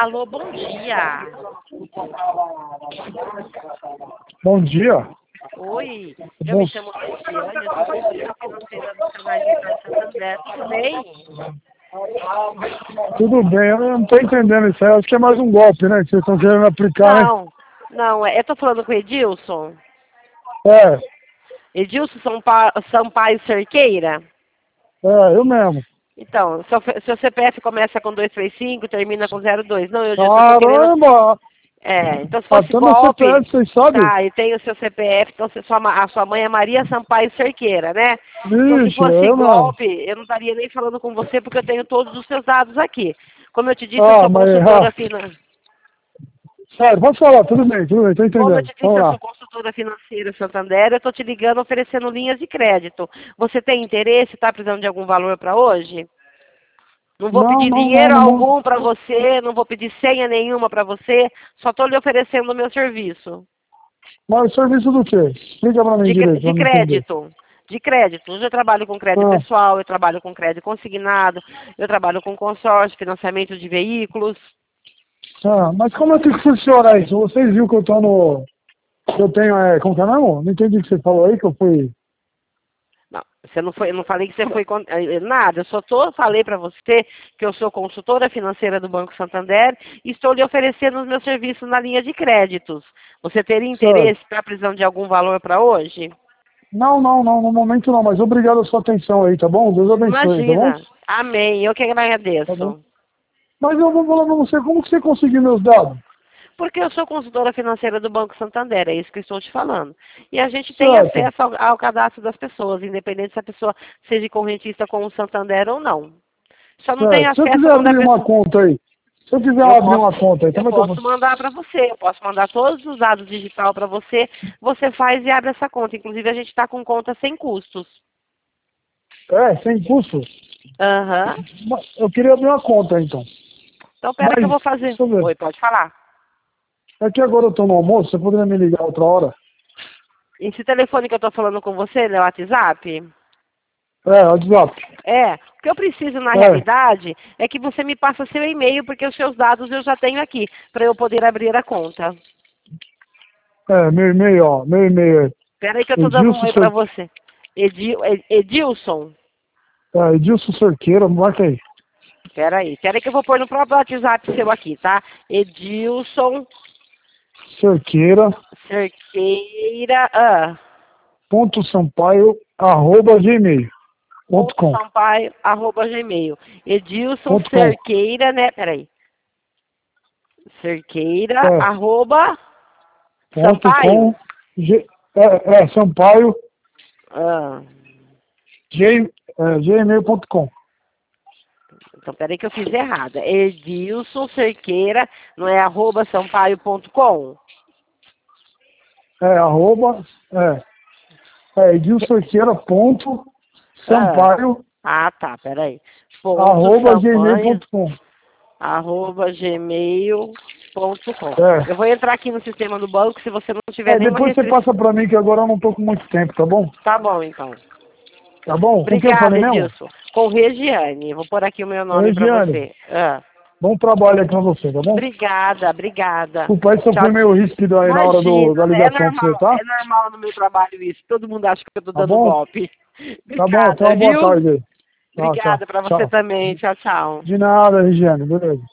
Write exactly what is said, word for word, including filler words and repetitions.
Alô, bom dia. Bom dia. Oi, eu Bom, me chamo Cristiane, eu sou consultora financeira do canal de Santander, tudo bem? tudo bem, eu não estou entendendo isso aí. Acho que é mais um golpe, né? Que vocês estão querendo aplicar, né? Não, não, é- eu tô falando com o Edilson. É, Edilson Sampa- Sampaio Cerqueira? é, eu mesmo. Então, seu, fe- seu C P F começa com duzentos e trinta e cinco, termina com zero dois. Não, eu, eu tô querendo... Caramba! É, então se fosse Até meu C P golpe... F, vocês sabem? Tá, e tem o seu C P F, então se sua, ma- a sua mãe é Maria Sampaio Cerqueira, né? Então se Vixe, fosse eu mesmo. golpe, eu não estaria nem falando com você porque eu tenho todos os seus dados aqui. Como eu te disse, eu Ah, sou mas, ah, consultora financeira. sério, pode falar, tudo bem, tudo bem, tô Como eu entendendo. te disse, Vamos eu lá. sou consultora financeira Santander, eu estou te ligando oferecendo linhas de crédito. Você tem interesse? Está precisando de algum valor para hoje? Não vou Não, pedir não, não, dinheiro não, não. algum para você, não vou pedir senha nenhuma para você, só estou lhe oferecendo o meu serviço. Mas serviço do quê? Explica pra mim De, cre- direito, de pra me entender. crédito. De crédito. Hoje eu trabalho com crédito Ah, pessoal, eu trabalho com crédito consignado, eu trabalho com consórcio, financiamento de veículos. ah, mas como é que funciona isso? Vocês viram que eu tô no... que eu tenho, é, como que é mesmo? Não entendi o que você falou aí, que eu fui... Não, você não foi, eu não falei que você foi con- eh, nada, eu só tô, falei para você que eu sou consultora financeira do Banco Santander e estou lhe oferecendo os meus serviços na linha de créditos. Você teria Certo. interesse, está precisando de algum valor para hoje? Não, não, não, no momento não, mas obrigado a sua atenção aí, tá bom? Deus abençoe, tá bom? Imagina. Amém. Eu que Tá bom. agradeço. Mas eu vou falar pra você, como que você conseguiu meus dados? Porque eu sou consultora financeira do Banco Santander, é isso que eu estou te falando. E a gente tem Certo. acesso ao, ao cadastro das pessoas, independente se a pessoa seja correntista com o Santander ou não. Só não tem Certo. Se eu acesso quiser quando a abrir uma pessoa... conta aí, se eu quiser Eu abrir posso, uma conta aí, eu como é que eu posso faço? mandar para você, eu posso mandar todos os dados digital para você, você faz e abre essa conta. Inclusive, a gente está com conta sem custos. É, sem custo? Aham. Mas eu queria abrir uma conta então. Então, pera que eu Mas, vou fazer. deixa eu ver. Oi, pode falar. É que agora eu tô no almoço, você poderia me ligar outra hora? Esse telefone que eu estou falando com você, ele é o WhatsApp? É, WhatsApp. É, o que eu preciso na É, realidade é que você me passa seu e-mail, porque os seus dados eu já tenho aqui, para eu poder abrir a conta. é, meu e-mail, ó, meu e-mail é Espera aí que eu estou dando um Edilson, oi para Cer... você. Edil, Ed- Edilson, é, Edilson Cerqueira, marca aí. espera aí, espera aí que eu vou pôr no próprio WhatsApp seu aqui, tá? Edilson Cerqueira, Cerqueira, ah, ponto Sampaio, arroba gmail, ponto ponto com, Sampaio, arroba gmail. Edilson ponto com. Cerqueira, né? Espera aí. Cerqueira, É, arroba ponto Sampaio. com, G, é, é, Sampaio, Ah. G, é, gmail ponto com. Então, peraí que eu fiz errado. Edilson Cerqueira, não é arroba sampaio ponto com? É, arroba, é, é Edilson Cerqueira, ponto Ah, Sampaio, ah, tá, peraí. Ponto arroba gmail Sampaio, ponto com. arroba gmail ponto com. Eu É, vou entrar aqui no sistema do banco, se você não tiver é, nenhuma depois você restrição. passa pra mim que agora eu não tô com muito tempo, tá bom? Tá bom, então. Tá bom? Com quem eu Obrigada, falei mesmo? Edilson. Com Regiane. Vou pôr aqui o meu Ô, nome para Regiane, você. Ah, bom trabalho aí pra você, tá bom? obrigada, obrigada. Desculpa aí se eu Tchau. fui meio ríspido aí na hora do, Imagina, da é ligação pra você, normal, tá? é normal no meu trabalho isso. Todo mundo acha que eu tô Tá dando bom? golpe. Tá bom, tenha Obrigada, uma boa viu? tarde aí. Tá, tá. Obrigada para você Tchau. também. Tchau, tchau. De nada, Regiane, beleza.